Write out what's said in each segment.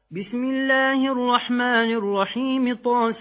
بسم الله الرحمن الرحيم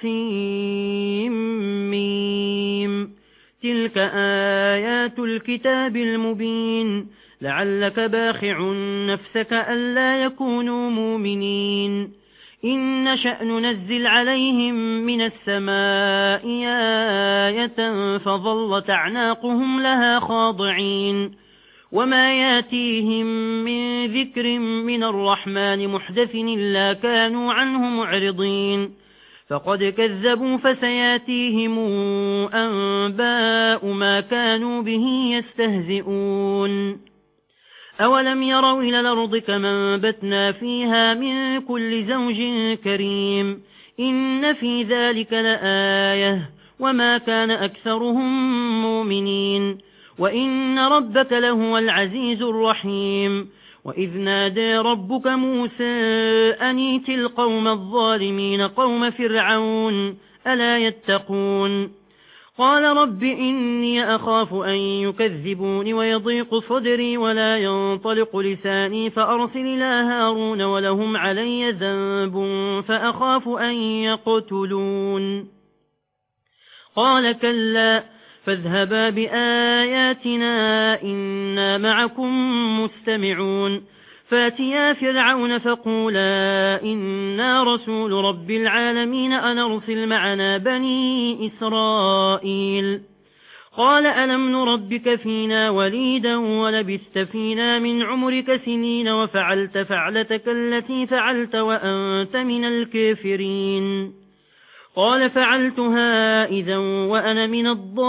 طاسيم. تلك آيات الكتاب المبين. لعلك باخع نفسك ألا يكونوا مؤمنين. إن نشأ ننزل عليهم من السماء آية فظلت أعناقهم لها خاضعين. وما ياتيهم من ذكر من الرحمن محدث إلا كانوا عنه معرضين. فقد كذبوا فسياتيهم أنباء ما كانوا به يستهزئون. أولم يروا إلى الأرض كما أنبتنا فيها من كل زوج كريم. إن في ذلك لآية وما كان أكثرهم مؤمنين. وإن ربك لهو العزيز الرحيم. وإذ نادى ربك موسى أن ائت القوم الظالمين قوم فرعون ألا يتقون. قال رب إني أخاف أن يكذبون ويضيق صدري ولا ينطلق لساني فأرسل إلى هارون ولهم علي ذنب فأخاف أن يقتلون. قال كلا فاذهبا بآياتنا إنا معكم مستمعون. فاتيا فرعون فقولا إنا رسول رب العالمين أن أرسل معنا بني إسرائيل. قال ألم نربك فينا وليدا ولبثت فينا من عمرك سنين وفعلت فعلتك التي فعلت وأنت من الكافرين. قال فعلتها إذا وأنا من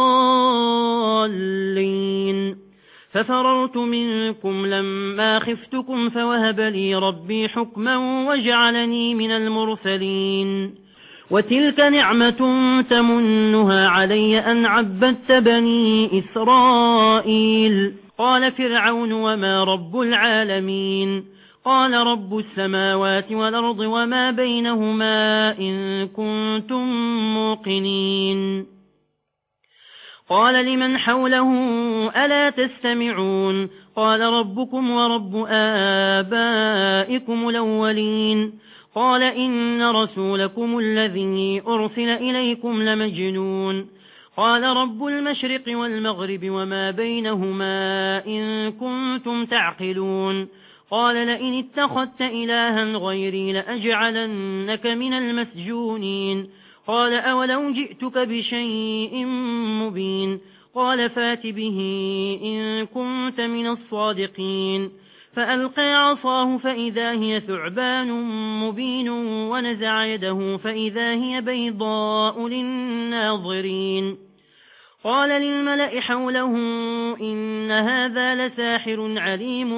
الضالين. ففررت منكم لما خفتكم فوهب لي ربي حكما وجعلني من المرسلين. وتلك نعمة تمنها علي أن عبدت بني إسرائيل. قال فرعون وما رب العالمين. قال رب السماوات والأرض وما بينهما إن كنتم موقنين. قال لمن حوله ألا تستمعون. قال ربكم ورب آبائكم الأولين. قال إن رسولكم الذي أرسل إليكم لمجنون. قال رب المشرق والمغرب وما بينهما إن كنتم تعقلون. قال لئن اتخذت إلها غيري لأجعلنك من المسجونين. قال أولو جئتك بشيء مبين. قال فات به إن كنت من الصادقين. فألقى عصاه فإذا هي ثعبان مبين ونزع يده فإذا هي بيضاء للناظرين. قال للملأ حوله إن هذا لساحر عليم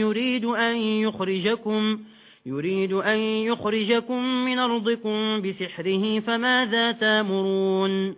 يريد أن يخرجكم من أرضكم بسحره فماذا تأمرون.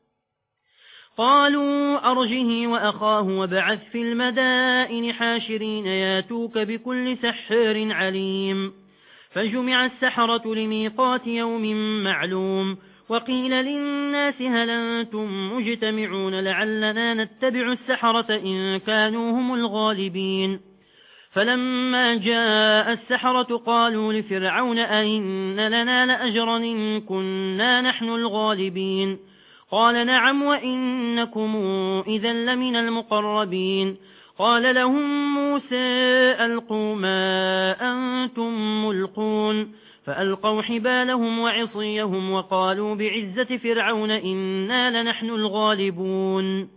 قالوا أرجه وأخاه وابعث في المدائن حاشرين ياتوك بكل سحار عليم. فجمع السحرة لميقات يوم معلوم. وقيل للناس هل أنتم مجتمعون لعلنا نتبع السحرة إن كانوا هم الغالبين. فلما جاء السحرة قالوا لفرعون أئن لنا لأجرا إن كنا نحن الغالبين. قال نعم وإنكم إذا لمن المقربين. قال لهم موسى ألقوا ما أنتم ملقون. فألقوا حبالهم وعصيهم وقالوا بعزة فرعون إنا لنحن الغالبون.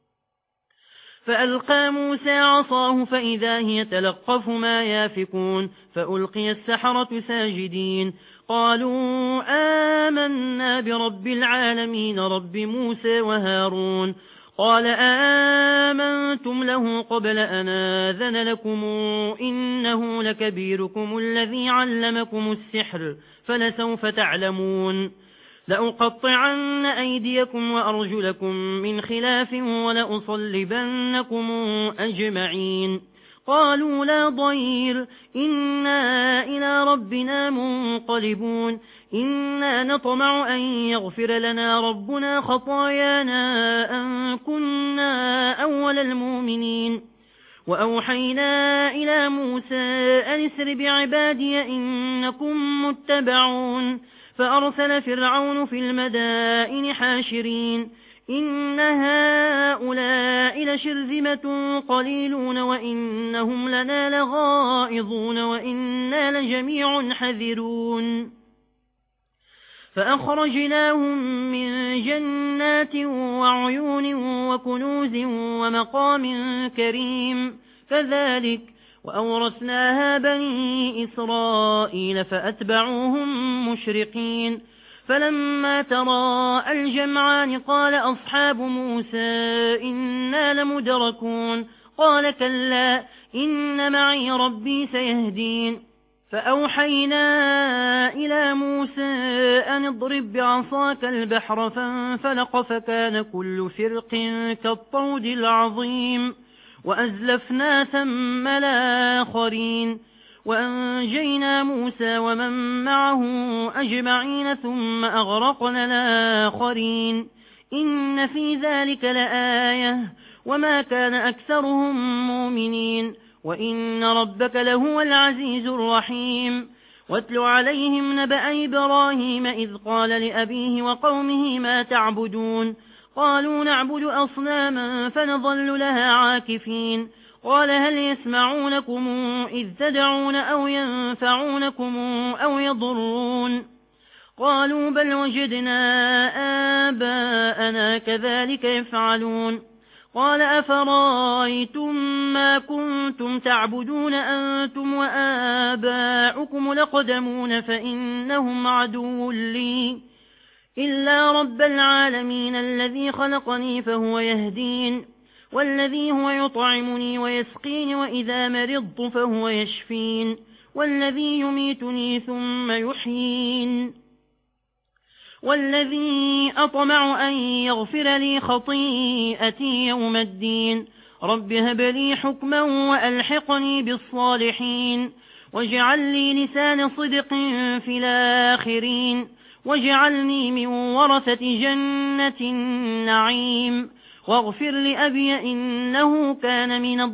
فألقى موسى عصاه فإذا هي تلقف ما يافكون. فألقي السحرة ساجدين. قالوا آمنا برب العالمين رب موسى وهارون. قال آمنتم له قبل أن آذن لكم إنه لكبيركم الذي علمكم السحر فلسوف تعلمون. لأقطعن أيديكم وأرجلكم من خلاف ولأصلبنكم أجمعين. قالوا لا ضير إنا إلى ربنا منقلبون. إنا نطمع أن يغفر لنا ربنا خطايانا أن كنا أول المؤمنين. وأوحينا إلى موسى أن اسر بعبادي إنكم متبعون فأرسل فرعون في المدائن حاشرين إن هؤلاء لشرذمة قليلون وإنهم لنا لغائظون وإنا لجميع حذرون فأخرجناهم من جنات وعيون وكنوز ومقام كريم كذلك وأورثناها بني إسرائيل فأتبعوهم مشرقين فلما تراءى الجمعان قال أصحاب موسى إنا لمدركون قال كلا إن معي ربي سيهدين فأوحينا إلى موسى أن اضرب بعصاك البحر فانفلق فكان كل فرق كالطود العظيم وأزلفنا ثم الآخرين وأنجينا موسى ومن معه أجمعين ثم أغرقنا الآخرين إن في ذلك لآية وما كان أكثرهم مؤمنين وإن ربك لهو العزيز الرحيم واتل عليهم نبأ إبراهيم إذ قال لأبيه وقومه ما تعبدون قالوا نعبد أصناما فنظل لها عاكفين قال هل يسمعونكم إذ تدعون أو ينفعونكم أو يضرون قالوا بل وجدنا آباءنا كذلك يفعلون قال أفرايتم ما كنتم تعبدون أنتم وآباؤكم لقدمون فإنهم عدو لي إلا رب العالمين الذي خلقني فهو يهدين والذي هو يطعمني ويسقين وإذا مرضت فهو يشفين والذي يميتني ثم يحيين والذي أطمع أن يغفر لي خطيئتي يوم الدين رب هب لي حكما وألحقني بالصالحين واجعل لي لسان صدق في الآخرين واجعلني من ورثة جنة النعيم واغفر لأبي إنه كان من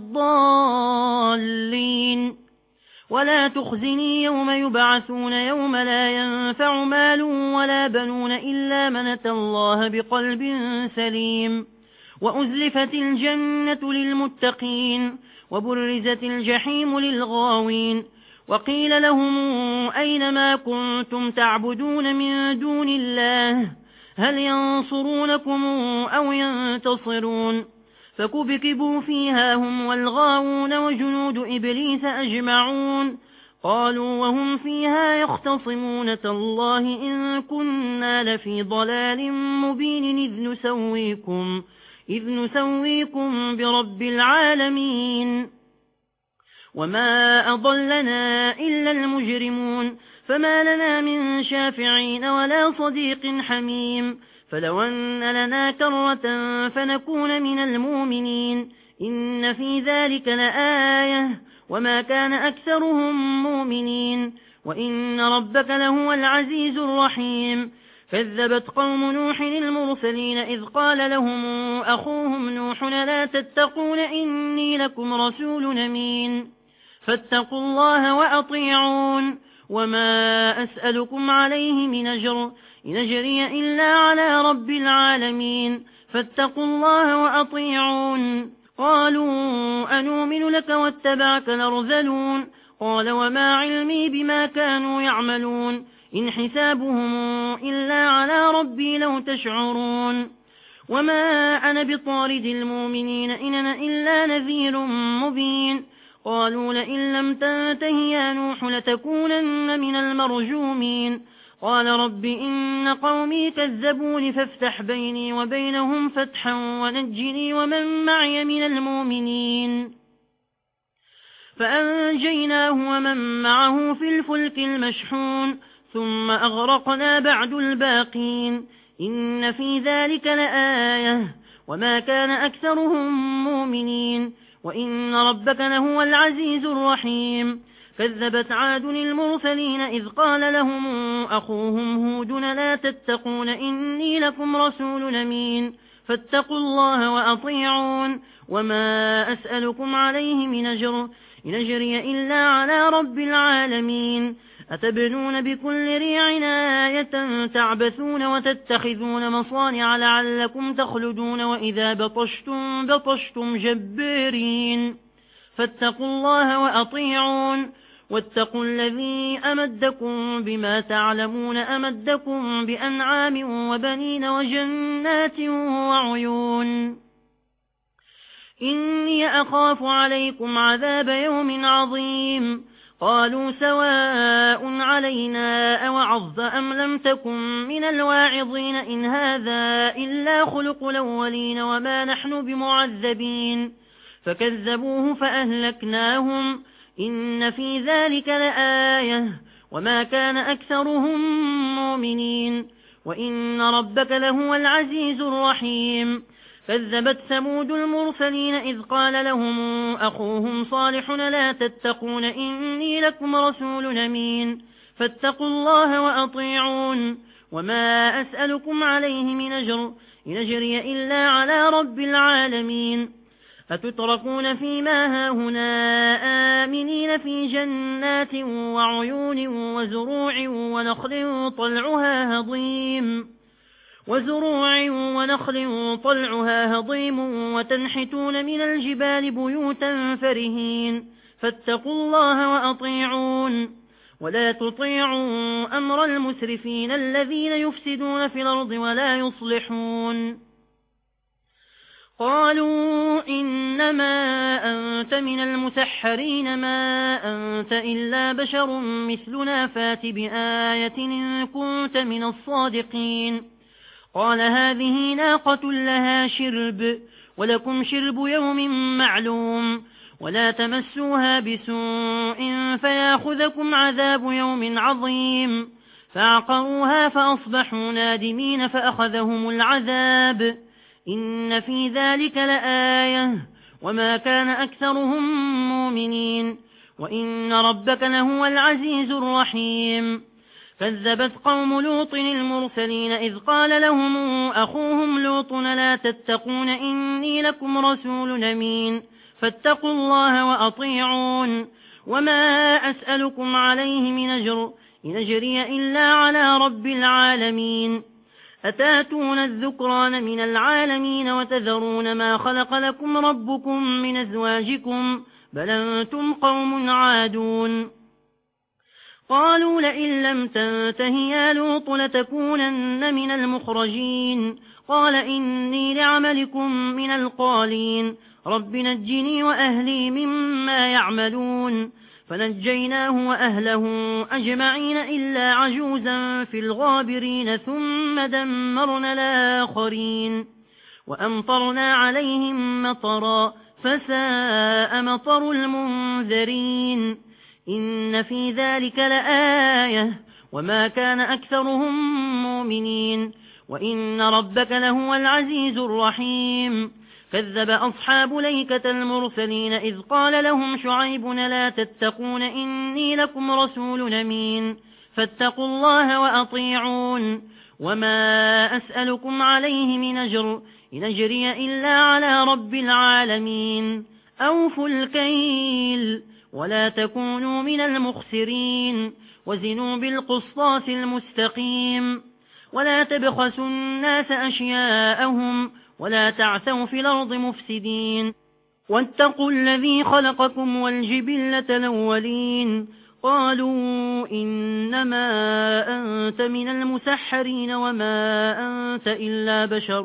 الضالين ولا تخزني يوم يبعثون يوم لا ينفع مال ولا بنون إلا من أتى الله بقلب سليم وأزلفت الجنة للمتقين وبرزت الجحيم للغاوين وقيل لهم أين ما كنتم تعبدون من دون الله هل ينصرونكم أو ينتصرون فكبكبوا فيها هم والغاوون وجنود إبليس أجمعون قالوا وهم فيها يختصمون تالله إن كنا لفي ضلال مبين إذ نسويكم برب العالمين وما أضلنا إلا المجرمون فما لنا من شافعين ولا صديق حميم فلو أن لنا كرة فنكون من المؤمنين إن في ذلك لآية وما كان أكثرهم مؤمنين وإن ربك لهو العزيز الرحيم كذبت قوم نوح المرسلين إذ قال لهم أخوهم نوح لا تتقون إني لكم رسول أمين فاتقوا الله وأطيعون وما أسألكم عليه من أجر إن أجري إلا على رب العالمين فاتقوا الله وأطيعون قالوا أنؤمن لك واتبعك الأرذلون قال وما علمي بما كانوا يعملون إن حسابهم إلا على ربي لو تشعرون وما أنا بطارد المؤمنين إن أنا إلا نذير مبين قالوا لئن لم تنته يا نوح لتكونن من المرجومين قال رب إن قومي كذبون فافتح بيني وبينهم فتحا ونجني ومن معي من المؤمنين فأنجيناه ومن معه في الفلك المشحون ثم أغرقنا بعد الباقين إن في ذلك لآية وما كان أكثرهم مؤمنين وإن ربك لهو العزيز الرحيم كذبت عاد المرسلين إذ قال لهم أخوهم هود لا تتقون إني لكم رسول أمين فاتقوا الله وأطيعون وما أسألكم عليه من أجر إن أجري إلا على رب العالمين أتبنون بكل ريع آية تعبثون وتتخذون مصانع لعلكم تخلدون وإذا بطشتم جبارين فاتقوا الله وأطيعون واتقوا الذي أمدكم بما تعلمون أمدكم بأنعام وبنين وجنات وعيون إني أخاف عليكم عذاب يوم عظيم قالوا سواء علينا أوعظت أم لم تكن من الواعظين إن هذا إلا خلق الأولين وما نحن بمعذبين فكذبوه فأهلكناهم إن في ذلك لآية وما كان أكثرهم مؤمنين وإن ربك لهو العزيز الرحيم كذبت ثمود المرسلين إذ قال لهم أخوهم صالح لا تتقون إني لكم رسول أمين فاتقوا الله وأطيعون وما أسألكم عليه من أجر إن أجري إلا على رب العالمين أتتركون فيما هاهنا آمنين في جنات وعيون وزروع ونخل طلعها هضيم وتنحتون من الجبال بيوتا فرهين فاتقوا الله وأطيعون ولا تطيعوا أمر المسرفين الذين يفسدون في الأرض ولا يصلحون قالوا إنما أنت من المسحرين ما أنت إلا بشر مثلنا فات بآية إن كنت من الصادقين قال هذه ناقة لها شرب ولكم شرب يوم معلوم ولا تمسوها بسوء فياخذكم عذاب يوم عظيم فعقروها فأصبحوا نادمين فأخذهم العذاب إن في ذلك لآية وما كان أكثرهم مؤمنين وإن ربك لهو العزيز الرحيم كذبت قوم لوط المرسلين إذ قال لهم أخوهم لوط لا تتقون إني لكم رسول أمين فاتقوا الله وأطيعون وما أسألكم عليه من أجر إن أجري إلا على رب العالمين أتاتون الذكران من العالمين وتذرون ما خلق لكم ربكم من أزواجكم بل أنتم قوم عادون قالوا لئن لم تنته يا لوط لتكونن من المخرجين قال إني لعملكم من القالين رب نجني وأهلي مما يعملون فنجيناه وأهله أجمعين إلا عجوزا في الغابرين ثم دمرنا الآخرين وأمطرنا عليهم مطرا فساء مطر المنذرين إن في ذلك لآية وما كان أكثرهم مؤمنين وإن ربك لهو العزيز الرحيم كذب أصحاب ليكة المرسلين إذ قال لهم شعيب لا تتقون إني لكم رسول أمين فاتقوا الله وأطيعون وما أسألكم عليه من أجر إن أجري إلا على رب العالمين أوفوا الكيل ولا تكونوا من المخسرين وزنوا بالقسطاس المستقيم ولا تبخسوا الناس أشياءهم ولا تعثوا في الأرض مفسدين واتقوا الذي خلقكم والجبلة الأولين قالوا إنما أنت من المسحرين وما أنت إلا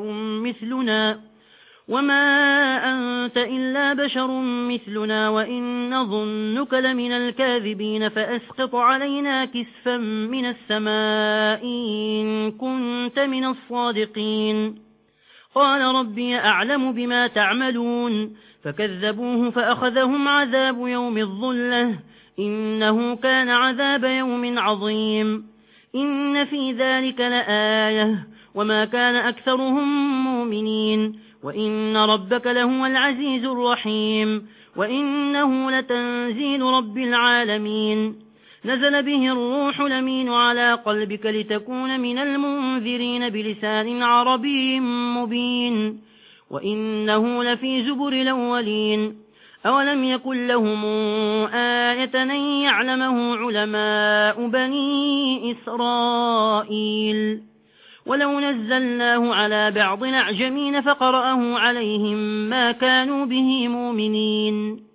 بشر مثلنا وإن نظنك لمن الكاذبين فأسقط علينا كسفا من السماء إن كنت من الصادقين قال ربي أعلم بما تعملون فكذبوه فأخذهم عذاب يوم الظلة إنه كان عذاب يوم عظيم إن في ذلك لآية وما كان أكثرهم مؤمنين وإن ربك لهو العزيز الرحيم وإنه لتنزيل رب العالمين نزل به الروح الأمين على قلبك لتكون من المنذرين بلسان عربي مبين وإنه لفي زبر الأولين أولم يكن لهم آية أن يعلمه علماء بني إسرائيل ولو نزلناه على بعض الأعجمين فقرأه عليهم ما كانوا به مؤمنين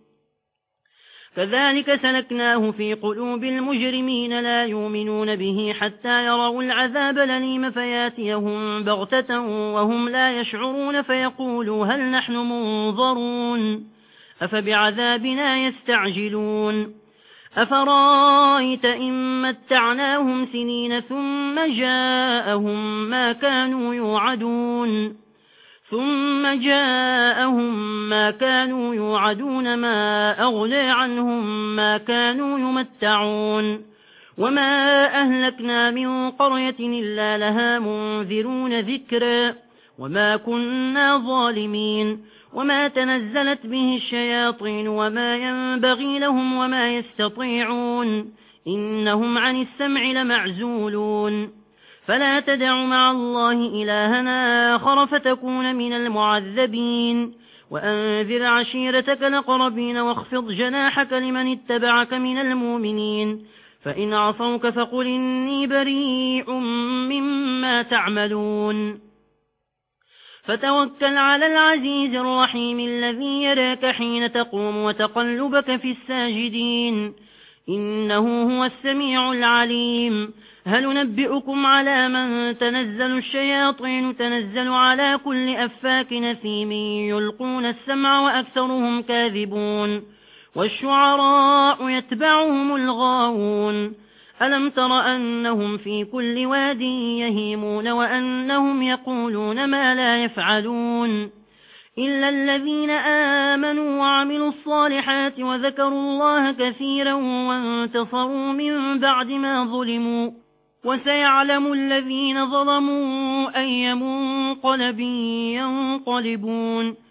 كذلك سلكناه في قلوب المجرمين لا يؤمنون به حتى يروا العذاب الأليم فياتيهم بغتة وهم لا يشعرون فيقولوا هل نحن منظرون أفبعذابنا يستعجلون أفرايت إن متعناهم سنين ثم جاءهم ما كانوا يوعدون ما أغنى عنهم ما كانوا يمتعون وما أهلكنا من قرية إلا لها منذرون ذكرا وما كنا ظالمين وما تنزلت به الشياطين وما ينبغي لهم وما يستطيعون إنهم عن السمع لمعزولون فلا تدع مع الله إلهنا آخر فتكون من المعذبين وأنذر عشيرتك الأقربين واخفض جناحك لمن اتبعك من المؤمنين فإن عصوك فقل إني بريء مما تعملون فتوكل على العزيز الرحيم الذي يراك حين تقوم وتقلبك في الساجدين إنه هو السميع العليم هل ننبئكم على من تنزل الشياطين تنزل على كل أفاك نثيم يلقون السمع وأكثرهم كاذبون والشعراء يتبعهم الغاوون ألم تر أنهم في كل واد يهيمون وأنهم يقولون ما لا يفعلون إلا الذين آمنوا وعملوا الصالحات وذكروا الله كثيرا وانتصروا من بعد ما ظلموا وسيعلم الذين ظلموا أي منقلب ينقلبون